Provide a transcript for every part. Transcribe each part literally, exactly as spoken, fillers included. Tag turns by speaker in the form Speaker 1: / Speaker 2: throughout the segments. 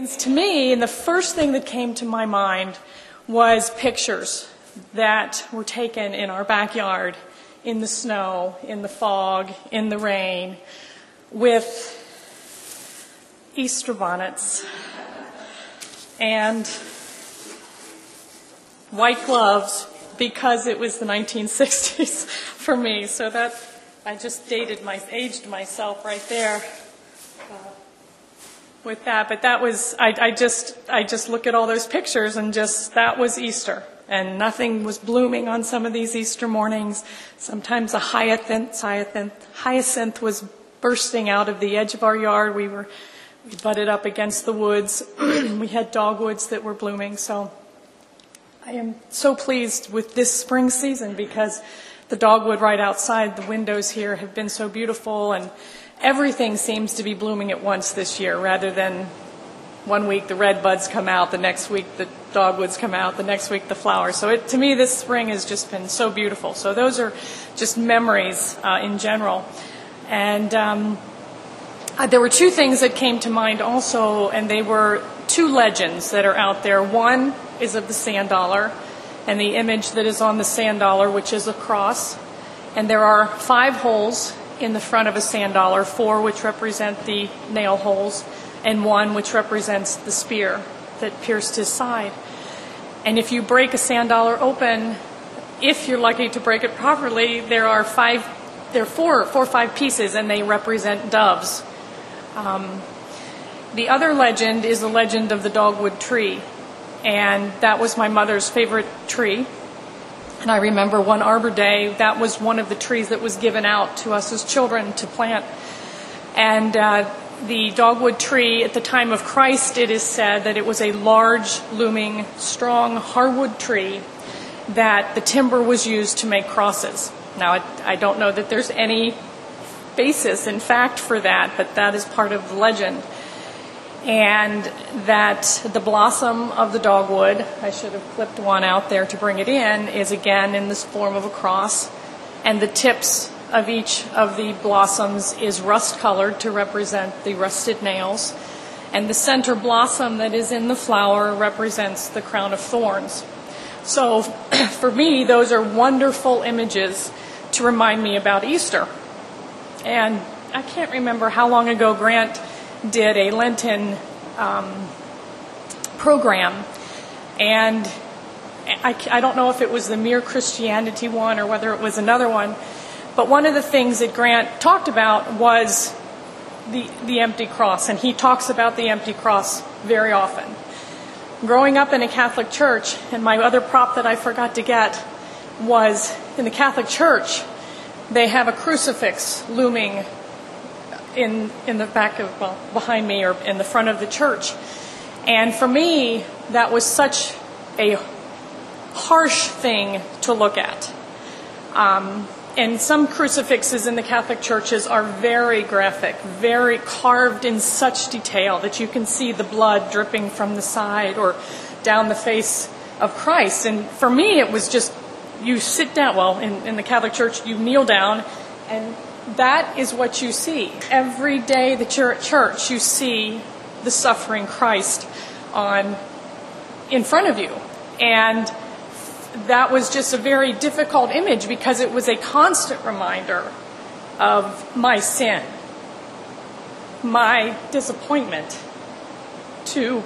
Speaker 1: to me, and the first thing that came to my mind was pictures that were taken in our backyard, in the snow, in the fog, in the rain, with Easter bonnets and white gloves, because it was the nineteen sixties for me. So that, I just dated my, aged myself right there uh, with that. But that was, I, I just, I just look at all those pictures and just, that was Easter. And nothing was blooming on some of these Easter mornings. Sometimes a hyacinth, hyacinth, hyacinth was bursting out of the edge of our yard. We were, we butted up against the woods. We had dogwoods that were blooming. So I am so pleased with this spring season, because the dogwood right outside the windows here have been so beautiful, and everything seems to be blooming at once this year, rather than one week the red buds come out, the next week the dogwoods come out, the next week the flowers. So it, to me, this spring has just been so beautiful. So those are just memories uh, in general. And um, uh, there were two things that came to mind also, and they were two legends that are out there. One is of the sand dollar, and the image that is on the sand dollar, which is a cross. And there are five holes in the front of a sand dollar, four which represent the nail holes, and one which represents the spear that pierced his side. And if you break a sand dollar open, if you're lucky to break it properly, there are five, there are four, four or five pieces, and they represent doves. Um, the other legend is the legend of the dogwood tree. And that was my mother's favorite tree. And I remember one Arbor Day, that was one of the trees that was given out to us as children to plant. And uh, the dogwood tree, at the time of Christ, it is said that it was a large, looming, strong hardwood tree that the timber was used to make crosses. Now, I, I don't know that there's any basis in fact for that, but that is part of the legend. And that the blossom of the dogwood, I should have clipped one out there to bring it in, is again in this form of a cross. And the tips of each of the blossoms is rust-colored to represent the rusted nails. And the center blossom that is in the flower represents the crown of thorns. So for me, those are wonderful images to remind me about Easter. And I can't remember how long ago Grant did a Lenten um, program, and I, I don't know if it was the Mere Christianity one or whether it was another one, but one of the things that Grant talked about was the, the empty cross, and he talks about the empty cross very often. Growing up in a Catholic church, and my other prop that I forgot to get was, in the Catholic church, they have a crucifix looming in in the back of, well, behind me or in the front of the church. And for me, that was such a harsh thing to look at. Um, and some crucifixes in the Catholic churches are very graphic, very carved in such detail that you can see the blood dripping from the side or down the face of Christ. And for me, it was just, you sit down, well, in, in the Catholic church, you kneel down, and that is what you see. Every day that you're at church, you see the suffering Christ on in front of you. And that was just a very difficult image, because it was a constant reminder of my sin, my disappointment to...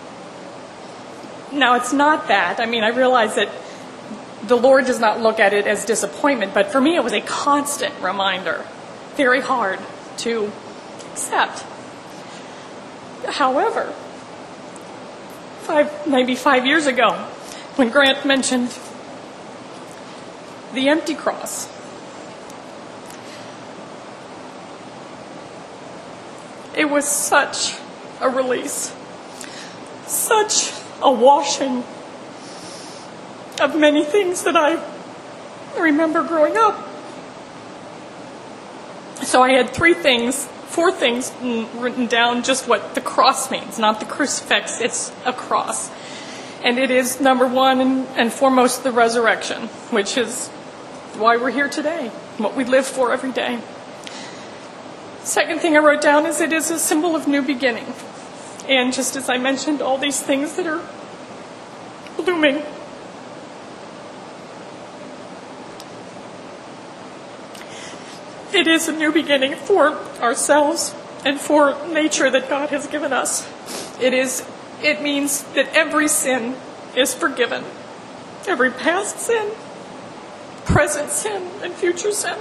Speaker 1: Now, it's not that. I mean, I realize that the Lord does not look at it as disappointment, but for me it was a constant reminder, very hard to accept. However, five, maybe five years ago, when Grant mentioned the empty cross, it was such a release, such a washing of many things that I remember growing up. So I had three things, four things written down, just what the cross means, not the crucifix, it's a cross. And it is, number one and, and foremost, the resurrection, which is why we're here today, what we live for every day. Second thing I wrote down is it is a symbol of new beginning. And just as I mentioned, all these things that are looming. It is a new beginning for ourselves and for nature that God has given us. It is, it means that every sin is forgiven. Every past sin, present sin, and future sin.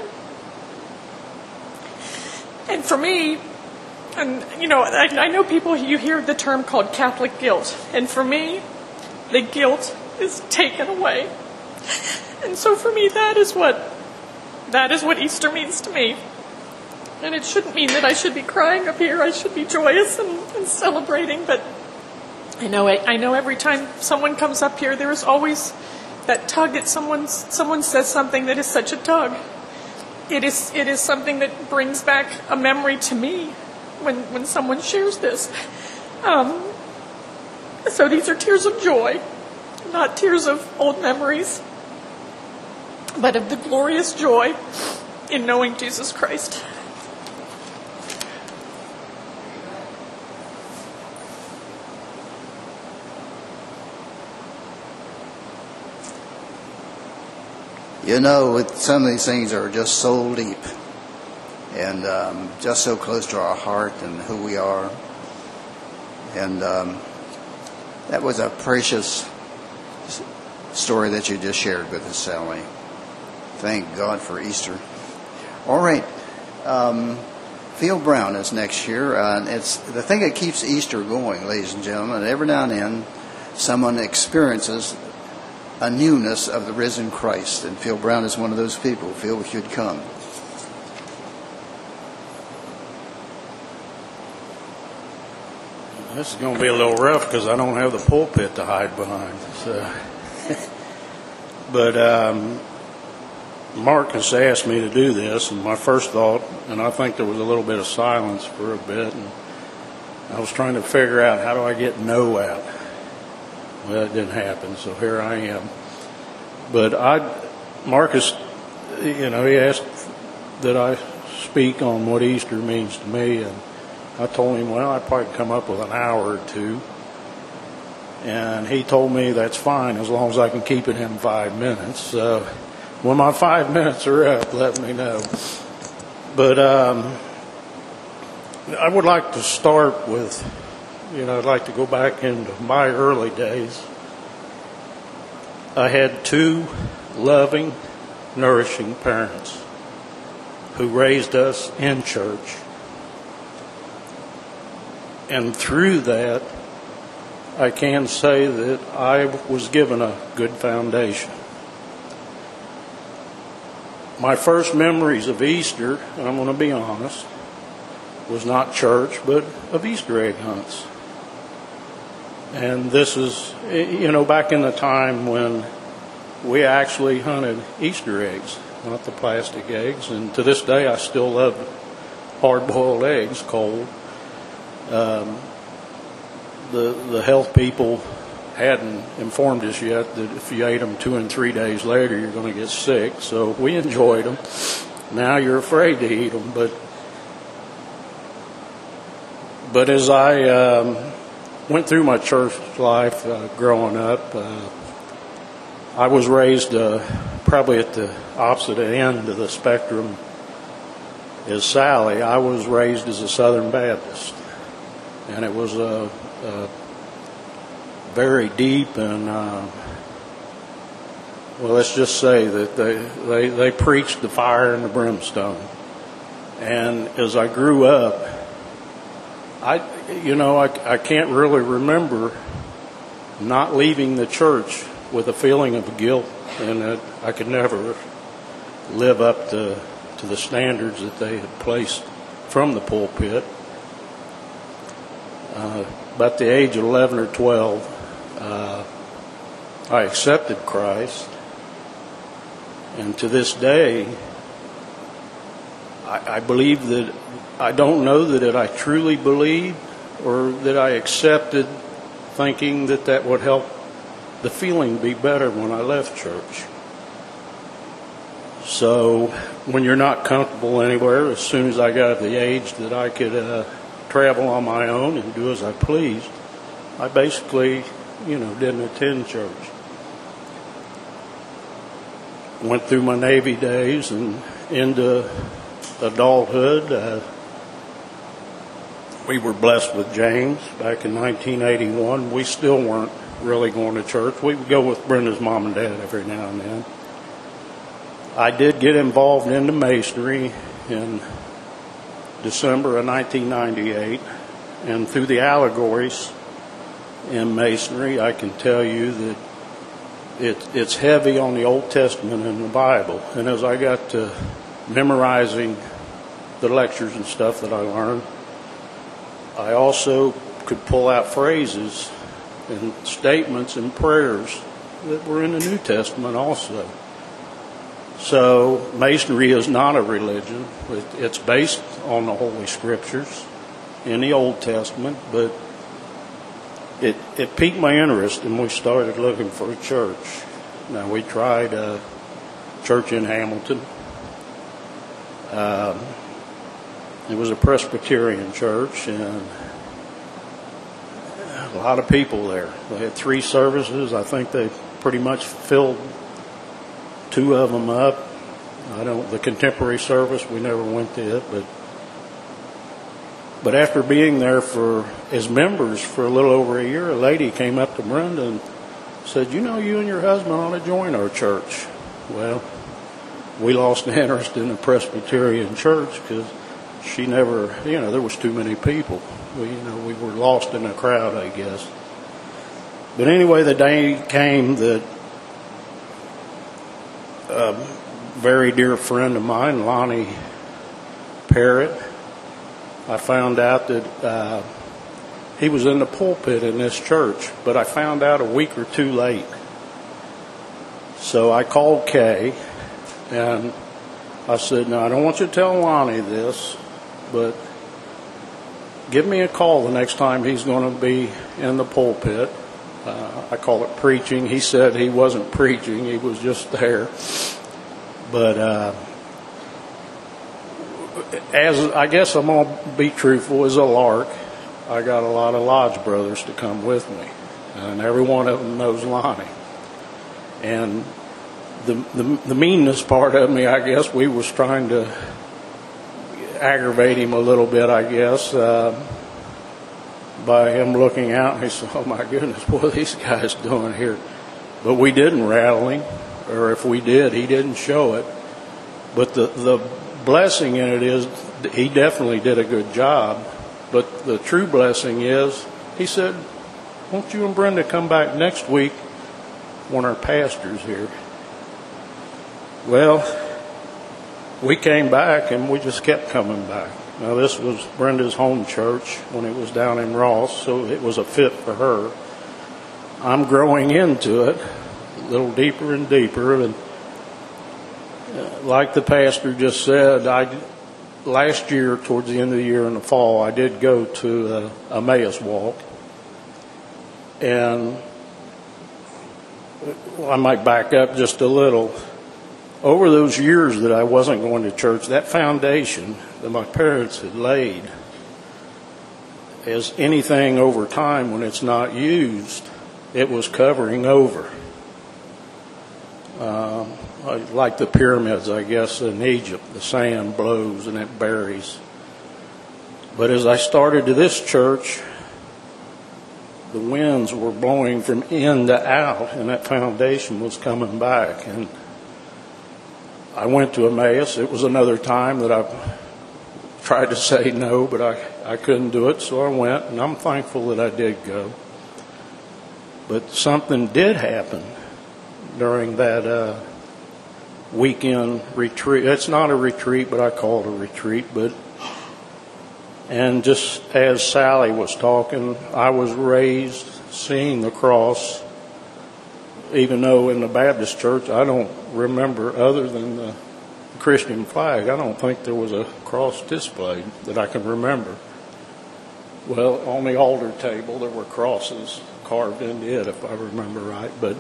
Speaker 1: And for me, and you know, I, I know people, you hear the term called Catholic guilt. And for me, the guilt is taken away. And so for me, that is what, that is what Easter means to me. And it shouldn't mean that I should be crying up here. I should be joyous and, and celebrating. But I know, I, I know every time someone comes up here, there is always that tug at someone. Someone says something that is such a tug. It is, it is something that brings back a memory to me when, when someone shares this. Um, so these are tears of joy, not tears of old memories, but of the glorious joy in knowing Jesus Christ.
Speaker 2: You know, it, some of these things are just so deep and um, just so close to our heart and who we are. And um, that was a precious story that you just shared with us, Sally. Thank God for Easter. All right. Um, Phil Brown is next year. Uh, it's the thing that keeps Easter going, ladies and gentlemen. Every now and then, someone experiences a newness of the risen Christ. And Phil Brown is one of those people. Phil, if you'd come.
Speaker 3: This is going to be a little rough because I don't have the pulpit to hide behind. So. But um, Marcus asked me to do this, and my first thought, and I think there was a little bit of silence for a bit, and I was trying to figure out, how do I get no out? Well, it didn't happen, so here I am. But I, Marcus, you know, he asked that I speak on what Easter means to me, and I told him, well, I'd probably come up with an hour or two. And he told me that's fine as long as I can keep it in five minutes. So when my five minutes are up, let me know. But um, I would like to start with, you know, I'd like to go back into my early days. I had two loving, nourishing parents who raised us in church. And through that, I can say that I was given a good foundation. My first memories of Easter, and I'm going to be honest, was not church, but of Easter egg hunts. And this is, you know, back in the time when we actually hunted Easter eggs, not the plastic eggs. And to this day, I still love hard-boiled eggs cold. Um, the the health people hadn't informed us yet that if you ate them two and three days later, you're going to get sick. So we enjoyed them. Now you're afraid to eat them. But but as I um, went through my church life uh, growing up, uh, I was raised uh, probably at the opposite end of the spectrum as Sally. I was raised as a Southern Baptist. And it was a, a very deep and, uh, well, let's just say that they, they, they preached the fire and the brimstone. And as I grew up, I, you know, I, I can't really remember not leaving the church with a feeling of guilt and that I could never live up to, to the standards that they had placed from the pulpit. Uh, about the age of eleven or twelve, uh, I accepted Christ. And to this day, I, I believe that, I don't know that it, I truly believed or that I accepted thinking that that would help the feeling be better when I left church. So when you're not comfortable anywhere, as soon as I got to the age that I could uh, travel on my own and do as I pleased, I basically, you know, didn't attend church. Went through my Navy days and into adulthood. Uh, we were blessed with James back in nineteen eighty-one. We still weren't really going to church. We would go with Brenda's mom and dad every now and then. I did get involved in the masonry in December of nineteen ninety-eight, and through the allegories in masonry, I can tell you that it, it's heavy on the Old Testament and the Bible. And as I got to memorizing the lectures and stuff that I learned, I also could pull out phrases and statements and prayers that were in the New Testament also. So Masonry is not a religion. It's based on the Holy Scriptures in the Old Testament, but it, it piqued my interest and we started looking for a church. Now, we tried a church in Hamilton. Um, it was a Presbyterian church, and a lot of people there. They had three services. I think they pretty much filled two of them up. I don't. The contemporary service, we never went to it, but but after being there for as members for a little over a year, a lady came up to Brenda and said, "You know, you and your husband ought to join our church." Well, we lost interest in the Presbyterian church because she never, you know, there was too many people. We, you know, we were lost in the crowd, I guess. But anyway, the day came that a very dear friend of mine, Lonnie Parrott, I found out that uh, he was in the pulpit in this church, but I found out a week or two late. So I called Kay, and I said, "Now, I don't want you to tell Lonnie this, but give me a call the next time he's going to be in the pulpit." Uh, I call it preaching. He said he wasn't preaching, he was just there. But uh, as I guess I'm going to be truthful, as a lark, I got a lot of lodge brothers to come with me, and every one of them knows Lonnie. And the, the the meanness part of me, I guess, we was trying to aggravate him a little bit, I guess, uh, by him looking out, and he said, "Oh my goodness, what are these guys doing here?" But we didn't rattle him, or if we did, he didn't show it. But the the blessing in it is he definitely did a good job. But the true blessing is, he said, "Won't you and Brenda come back next week when our pastor's here?" Well, we came back and we just kept coming back. Now, this was Brenda's home church when it was down in Ross, so it was a fit for her. I'm growing into it a little deeper and deeper, and uh, like the pastor just said, I last year, towards the end of the year in the fall, I did go to a Emmaus walk, and I might back up just a little. Over those years that I wasn't going to church, that foundation that my parents had laid, as anything over time when it's not used, it was covering over. Uh, like the pyramids, I guess, in Egypt, the sand blows and it buries. But as I started to this church, the winds were blowing from in to out, and that foundation was coming back. And I went to Emmaus. It was another time that I tried to say no, but I, I couldn't do it, so I went, and I'm thankful that I did go. But something did happen during that uh, weekend retreat. It's not a retreat, but I call it a retreat. But and just as Sally was talking, I was raised seeing the cross, even though in the Baptist church I don't remember, other than the Christian flag, I don't think there was a cross displayed that I can remember. Well, on the altar table there were crosses carved into it, if I remember right, but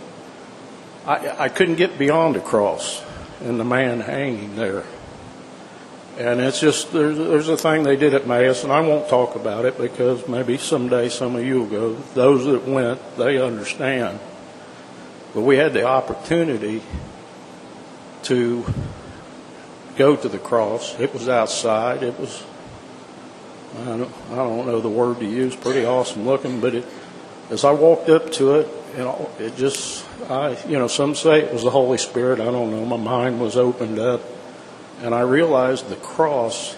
Speaker 3: I, I couldn't get beyond the cross and the man hanging there. And it's just, there's, there's a thing they did at Mass, and I won't talk about it because maybe someday some of you will go. Those that went, they understand. But we had the opportunity to go to the cross. It was outside. It was, I don't, I don't know the word to use, pretty awesome looking. But it, as I walked up to it, you know, it just, I, you know, some say it was the Holy Spirit. I don't know. My mind was opened up. And I realized the cross,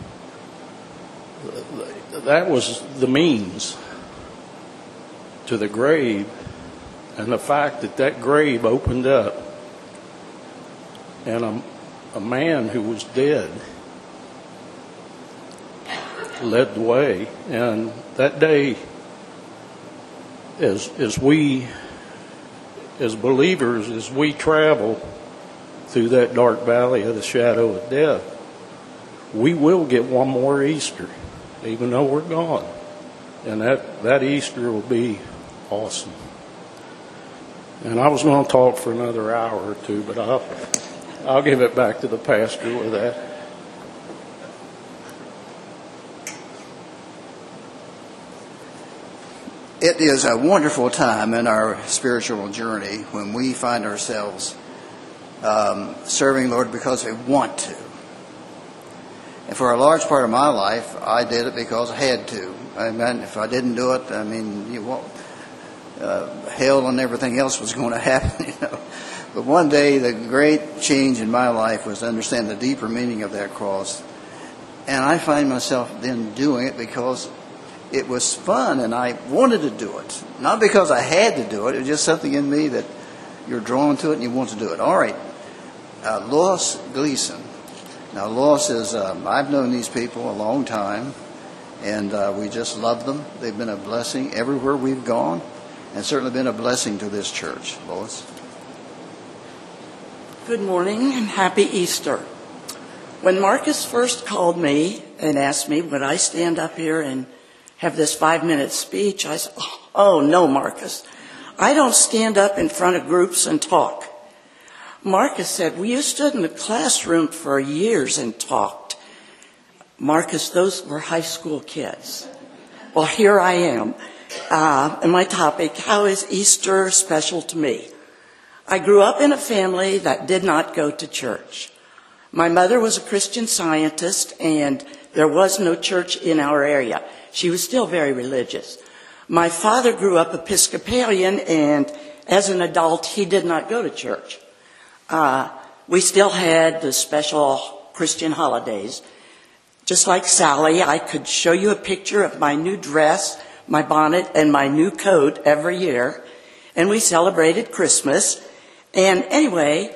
Speaker 3: that was the means to the grave. And the fact that that grave opened up and a, a man who was dead led the way. And that day, as, as we, as believers, as we travel through that dark valley of the shadow of death, we will get one more Easter, even though we're gone. And that, that Easter will be awesome. And I was going to talk for another hour or two, but I'll, I'll give it back to the pastor with that.
Speaker 2: It is a wonderful time in our spiritual journey when we find ourselves um, serving Lord because we want to. And for a large part of my life, I did it because I had to. I mean, if I didn't do it, I mean, you won't. Uh, hell and everything else was going to happen, you know. But one day, the great change in my life was to understand the deeper meaning of that cross. And I find myself then doing it because it was fun and I wanted to do it. Not because I had to do it. It was just something in me that you're drawn to it and you want to do it. All right. Uh, Lois Gleason. Now, Lois is, um, I've known these people a long time. And uh, we just love them. They've been a blessing everywhere we've gone. And certainly been a blessing to this church. Lois?
Speaker 4: Good morning and happy Easter. When Marcus first called me and asked me, would I stand up here and have this five-minute speech, I said, oh, no, Marcus. I don't stand up in front of groups and talk. Marcus said, well, you stood in the classroom for years and talked. Marcus, those were high school kids. Well, here I am. Uh, and my topic, how is Easter special to me? I grew up in a family that did not go to church. My mother was a Christian Scientist, and there was no church in our area. She was still very religious. My father grew up Episcopalian, and as an adult, he did not go to church. Uh, we still had the special Christian holidays. Just like Sally, I could show you a picture of my new dress, my bonnet, and my new coat every year. And we celebrated Christmas. And anyway,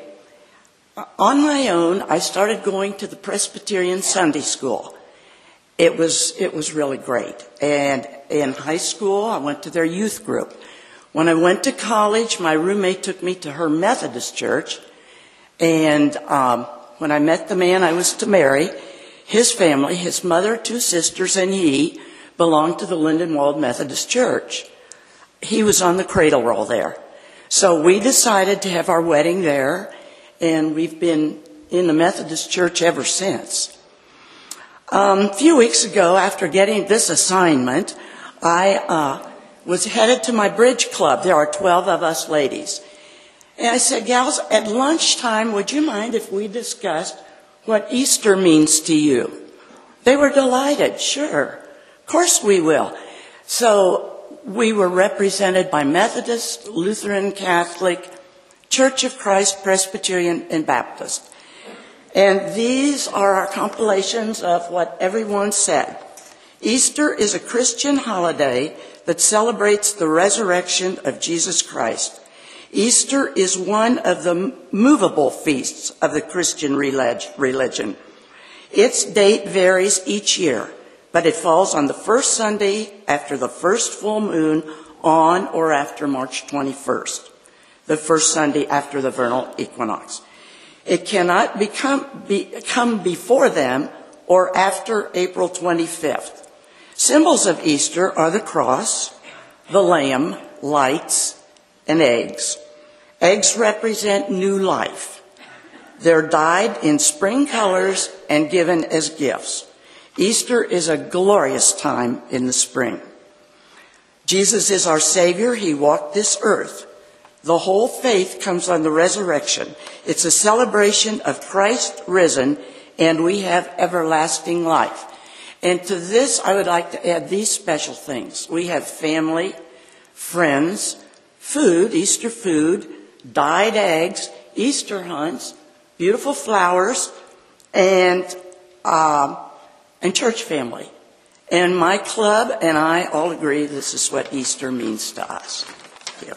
Speaker 4: on my own, I started going to the Presbyterian Sunday School. It was, it was really great. And in high school, I went to their youth group. When I went to college, my roommate took me to her Methodist church. And um, when I met the man I was to marry, his family, his mother, two sisters, and he belonged to the Lindenwold Methodist Church. He was on the cradle roll there. So we decided to have our wedding there, and we've been in the Methodist Church ever since. Um, a few weeks ago, after getting this assignment, I uh, was headed to my bridge club. There are twelve of us ladies. And I said, gals, at lunchtime, would you mind if we discussed what Easter means to you? They were delighted. Sure. Of course we will. So we were represented by Methodist, Lutheran, Catholic, Church of Christ, Presbyterian, and Baptist. And these are our compilations of what everyone said. Easter is a Christian holiday that celebrates the resurrection of Jesus Christ. Easter is one of the movable feasts of the Christian religion. Its date varies each year, but it falls on the first Sunday after the first full moon on or after March twenty-first, the first Sunday after the vernal equinox. It cannot become, be, come before them or after April twenty-fifth. Symbols of Easter are the cross, the lamb, lights, and eggs. Eggs represent new life. They're dyed in spring colors and given as gifts. Easter is a glorious time in the spring. Jesus is our Savior. He walked this earth. The whole faith comes on the resurrection. It's a celebration of Christ risen, and we have everlasting life. And to this, I would like to add these special things. We have family, friends, food, Easter food, dyed eggs, Easter hunts, beautiful flowers, and uh, and church family. And my club and I all agree this is what Easter means to us. Here.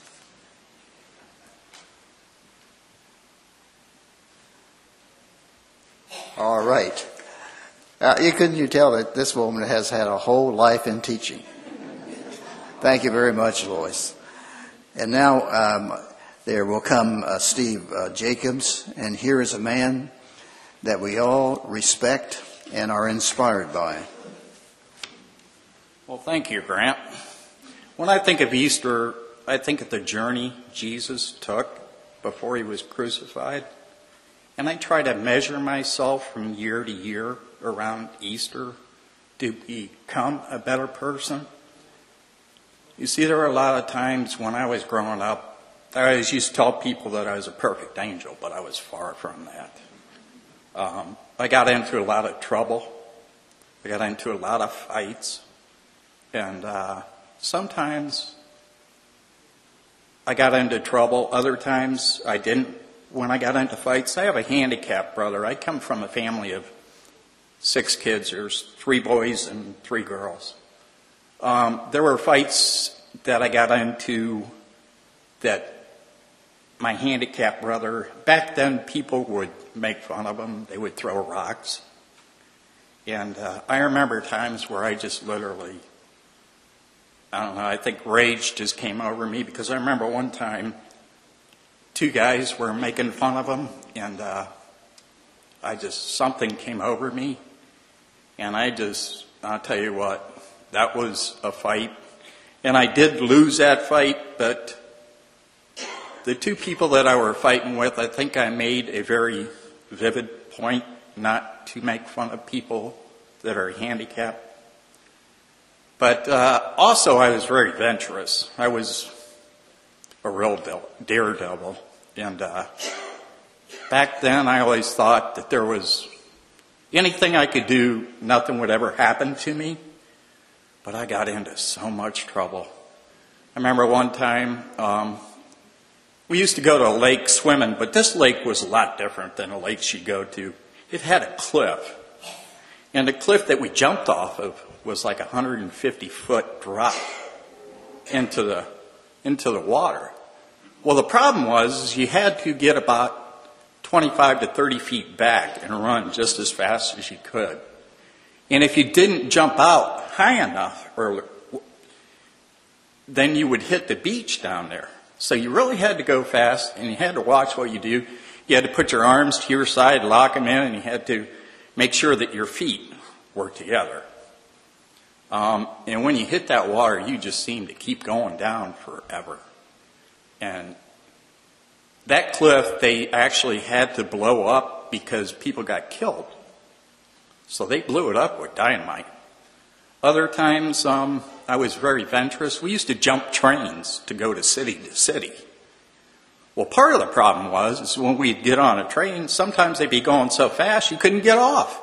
Speaker 2: All right. Uh, you couldn't you tell that this woman has had a whole life in teaching? Thank you very much, Lois. And now um, there will come uh, Steve uh, Jacobs, and here is a man that we all respect and are inspired by.
Speaker 5: Well, thank you, Grant. When I think of Easter, I think of the journey Jesus took before he was crucified. And I try to measure myself from year to year around Easter to become a better person. You see, there were a lot of times when I was growing up, I always used to tell people that I was a perfect angel, but I was far from that. Um, I got into a lot of trouble. I got into a lot of fights. And uh, sometimes I got into trouble. Other times I didn't. When I got into fights, I have a handicapped brother. I come from a family of six kids. There's three boys and three girls. Um, there were fights that I got into that my handicapped brother, back then people would make fun of him. They would throw rocks. And uh, I remember times where I just literally, I don't know, I think rage just came over me, because I remember one time two guys were making fun of him, and uh, I just, something came over me, and I just, I'll tell you what, that was a fight. And I did lose that fight, but the two people that I were fighting with, I think I made a very vivid point not to make fun of people that are handicapped. But uh, also I was very venturous. I was a real daredevil. And uh, back then I always thought that there was anything I could do, nothing would ever happen to me. But I got into so much trouble. I remember one time, um, we used to go to a lake swimming, but this lake was a lot different than a lake you go to. It had a cliff. And the cliff that we jumped off of was like a one hundred fifty foot drop into the, into the water. Well, the problem was is you had to get about twenty-five to thirty feet back and run just as fast as you could. And if you didn't jump out high enough, or then you would hit the beach down there. So you really had to go fast, and you had to watch what you do. You had to put your arms to your side, lock them in, and you had to make sure that your feet were together. Um, and when you hit that water, you just seemed to keep going down forever. And that cliff, they actually had to blow up because people got killed. So they blew it up with dynamite. Other times, um, I was very venturous. We used to jump trains to go to city to city. Well, part of the problem was is when we'd get on a train, sometimes they'd be going so fast you couldn't get off.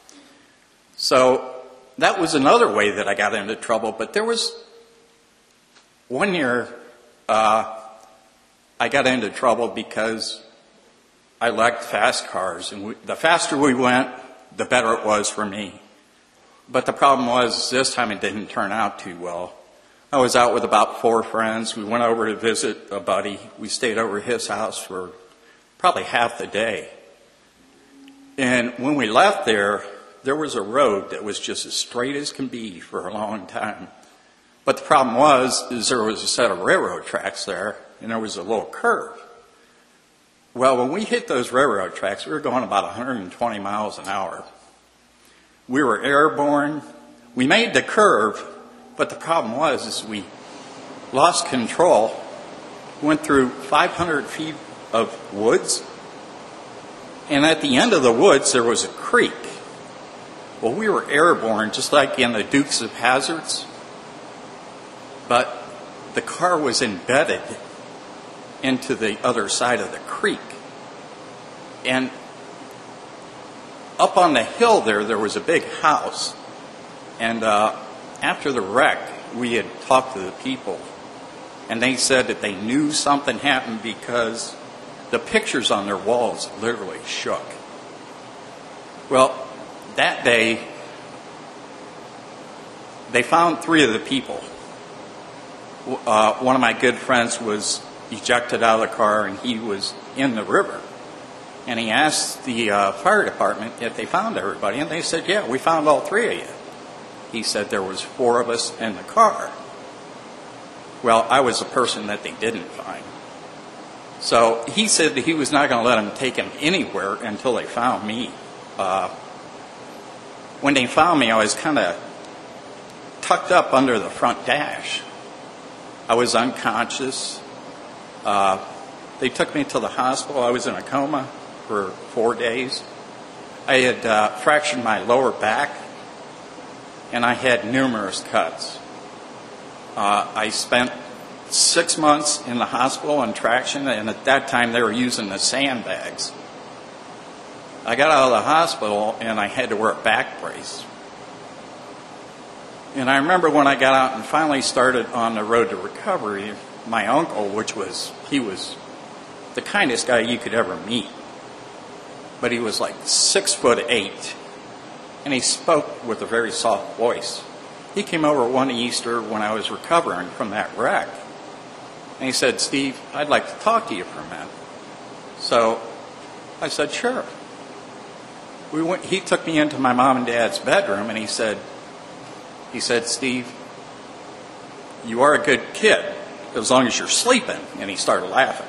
Speaker 5: So that was another way that I got into trouble. But there was one year uh, I got into trouble because I liked fast cars. And we, the faster we went, the better it was for me. But the problem was this time it didn't turn out too well. I was out with about four friends. We went over to visit a buddy. We stayed over at his house for probably half the day. And when we left there, there was a road that was just as straight as can be for a long time. But the problem was, is there was a set of railroad tracks there, and there was a little curve. Well, when we hit those railroad tracks, we were going about one hundred twenty miles an hour. We were airborne. We made the curve, but the problem was is we lost control, went through five hundred feet of woods, And at the end of the woods, there was a creek. Well, we were airborne, just like in the Dukes of Hazzards. But the car was embedded into the other side of the creek. And up on the hill there, there was a big house. And uh, after the wreck, we had talked to the people. And they said that they knew something happened because the pictures on their walls literally shook. Well, that day, they found three of the people. Uh, one of my good friends was ejected out of the car, and he was in the river. And he asked the uh, fire department if they found everybody, and they said, yeah, we found all three of you. He said there was four of us in the car. Well, I was the person that they didn't find. So he said that he was not going to let them take him anywhere until they found me. Uh, when they found me, I was kind of tucked up under the front dash. I was unconscious. Uh, they took me to the hospital. I was in a coma for four days. I had uh, fractured my lower back, and I had numerous cuts. Uh, I spent six months in the hospital on traction, and at that time they were using the sandbags. I got out of the hospital, and I had to wear a back brace. And I remember when I got out and finally started on the road to recovery, my uncle, which was, he was the kindest guy you could ever meet. But he was like six foot eight, and he spoke with a very soft voice. He came over one Easter when I was recovering from that wreck, and he said, Steve, I'd like to talk to you for a minute. So I said, sure. We went, he took me into my mom and dad's bedroom, and he said, he said, Steve, you are a good kid as long as you're sleeping. And he started laughing.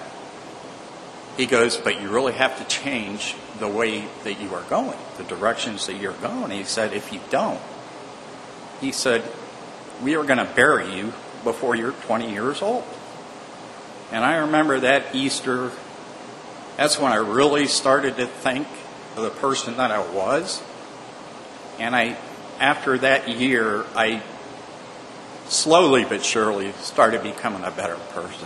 Speaker 5: He goes, but you really have to change the way that you are going, the directions that you're going. And he said, if you don't, he said, we are going to bury you before you're twenty years old. And I remember that Easter, that's when I really started to think of the person that I was. And I, after that year, I slowly but surely started becoming a better person.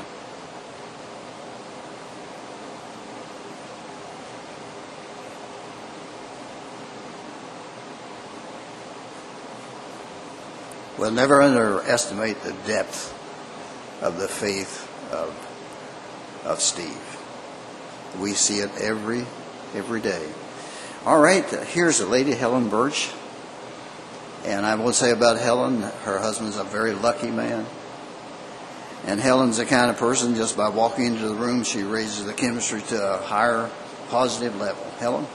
Speaker 2: We'll never underestimate the depth of the faith of, of Steve. We see it every, every day. All right, here's a lady, Helen Birch. And I will say about Helen, her husband's a very lucky man. And Helen's the kind of person, just by walking into the room, she raises the chemistry to a higher positive level. Helen?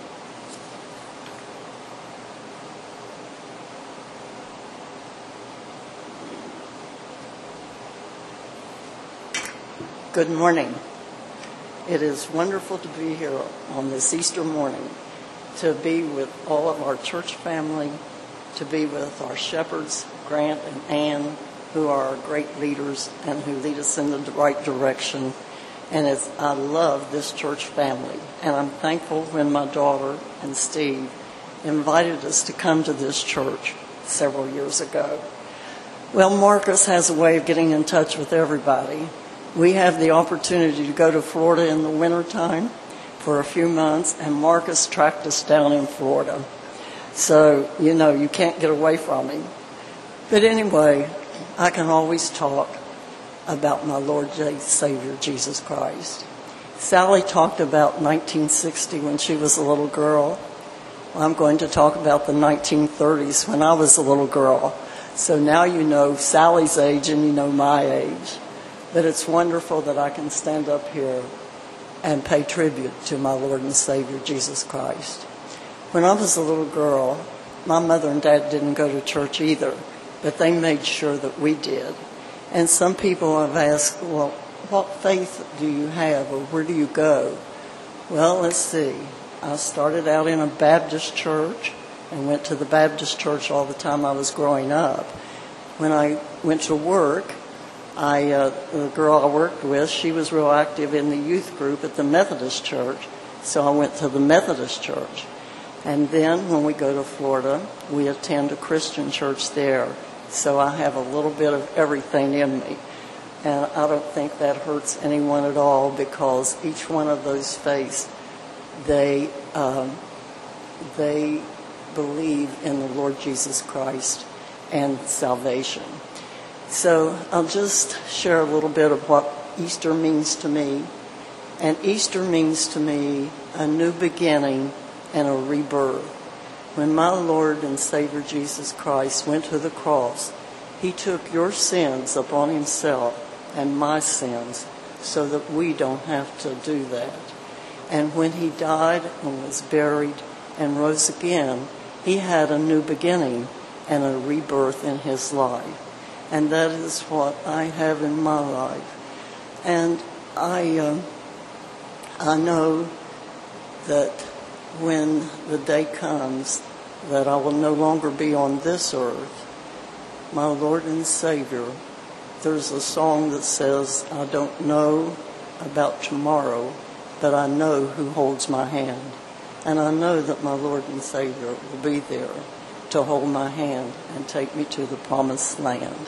Speaker 4: Good morning. It is wonderful to be here on this Easter morning, to be with all of our church family, to be with our shepherds, Grant and Ann, who are our great leaders and who lead us in the right direction. And it's, I love this church family. And I'm thankful when my daughter and Steve invited us to come to this church several years ago. Well, Marcus has a way of getting in touch with everybody. We have the opportunity to go to Florida in the wintertime for a few months, and Marcus tracked us down in Florida. So, you know, you can't get away from him. But anyway, I can always talk about my Lord and Savior, Jesus Christ. Sally talked about nineteen sixty when she was a little girl. Well, I'm going to talk about the nineteen thirties when I was a little girl. So now you know Sally's age and you know my age. But it's wonderful that I can stand up here and pay tribute to my Lord and Savior, Jesus Christ. When I was a little girl, my mother and dad didn't go to church either, but they made sure that we did. And some people have asked, well, what faith do you have, or where do you go? Well, let's see. I started out in a Baptist church and went to the Baptist church all the time I was growing up. When I went to work, I, uh, the girl I worked with, she was real active in the youth group at the Methodist church, So I went to the Methodist church. And then when we go to Florida, we attend a Christian church there. So I have a little bit of everything in me. And I don't think that hurts anyone at all, because each one of those faiths, they, um, they believe in the Lord Jesus Christ and salvation. So I'll just share a little bit of what Easter means to me. And Easter means to me a new beginning and a rebirth. When my Lord and Savior Jesus Christ went to the cross, he took your sins upon himself and my sins, so that we don't have to do that. And when he died and was buried and rose again, he had a new beginning and a rebirth in his life. And that is what I have in my life. And I, uh, I know that when the day comes that I will no longer be on this earth, my Lord and Savior, there's a song that says, I don't know about tomorrow, but I know who holds my hand. And I know that my Lord and Savior will be there to hold my hand and take me to the promised land.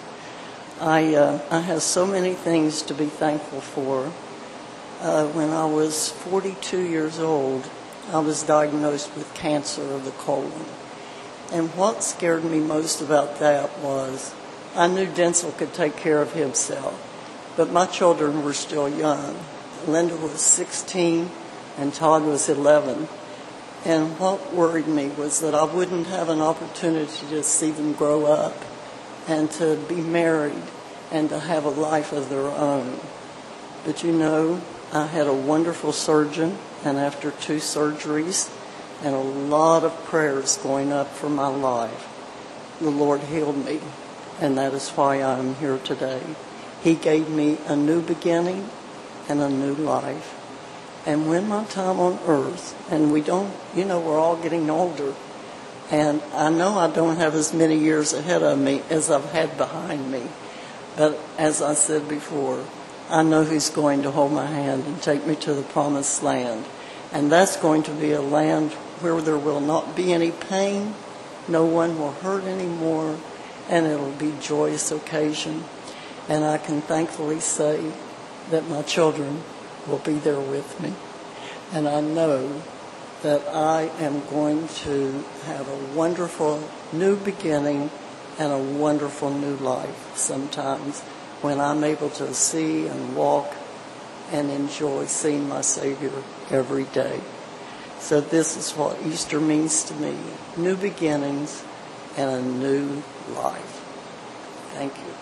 Speaker 4: I, uh, I have so many things to be thankful for. Uh, when I was forty-two years old, I was diagnosed with cancer of the colon. And what scared me most about that was I knew Denzel could take care of himself, but my children were still young. Linda was sixteen and Todd was eleven. And what worried me was that I wouldn't have an opportunity to see them grow up and to be married and to have a life of their own. But you know, I had a wonderful surgeon, and after two surgeries and a lot of prayers going up for my life, the Lord healed me, and that is why I'm here today. He gave me a new beginning and a new life. And when my time on earth, and we don't, you know, we're all getting older, and I know I don't have as many years ahead of me as I've had behind me, but as I said before, I know who's going to hold my hand and take me to the promised land. And that's going to be a land where there will not be any pain, no one will hurt anymore, and it'll be a joyous occasion. And I can thankfully say that my children will be there with me. And I know that I am going to have a wonderful new beginning and a wonderful new life sometimes when I'm able to see and walk and enjoy seeing my Savior every day. So this is what Easter means to me, new beginnings and a new life. Thank you.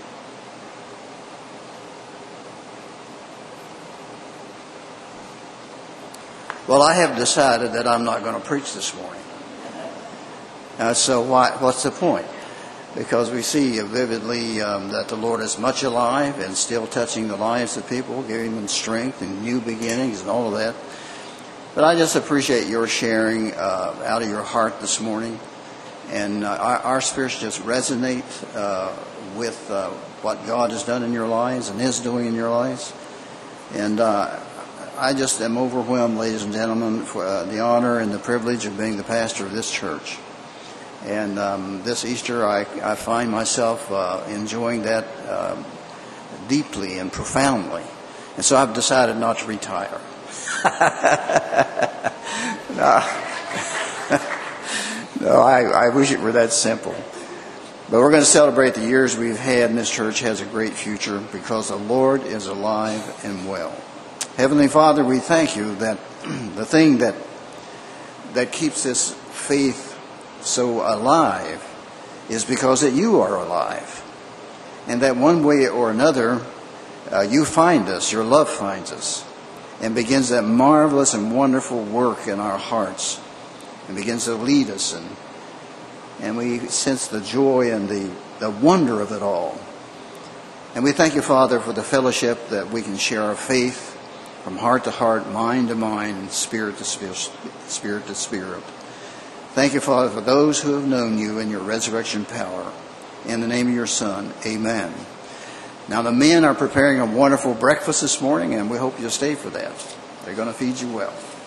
Speaker 2: Well, I have decided that I'm not going to preach this morning. Uh, so why, what's the point? Because we see vividly um, that the Lord is much alive and still touching the lives of people, giving them strength and new beginnings and all of that. But I just appreciate your sharing uh, out of your heart this morning. And uh, our, our spirits just resonate uh, with uh, what God has done in your lives and is doing in your lives. And uh, I just am overwhelmed, ladies and gentlemen, for uh, the honor and the privilege of being the pastor of this church. And um, this Easter, I, I find myself uh, enjoying that uh, deeply and profoundly. And so I've decided not to retire. no, no I, I wish it were that simple. But we're going to celebrate the years we've had, and this church has a great future because the Lord is alive and well. Heavenly Father, we thank you that the thing that that keeps this faith so alive is because that you are alive. And that one way or another, uh, you find us, your love finds us, and begins that marvelous and wonderful work in our hearts, and begins to lead us, and and we sense the joy and the, the wonder of it all. And we thank you, Father, for the fellowship that we can share our faith from heart to heart, mind to mind, and spirit to spirit, spirit to spirit. Thank you, Father, for those who have known you and your resurrection power. In the name of your Son, amen. Now, the men are preparing a wonderful breakfast this morning, and we hope you'll stay for that. They're going to feed you well.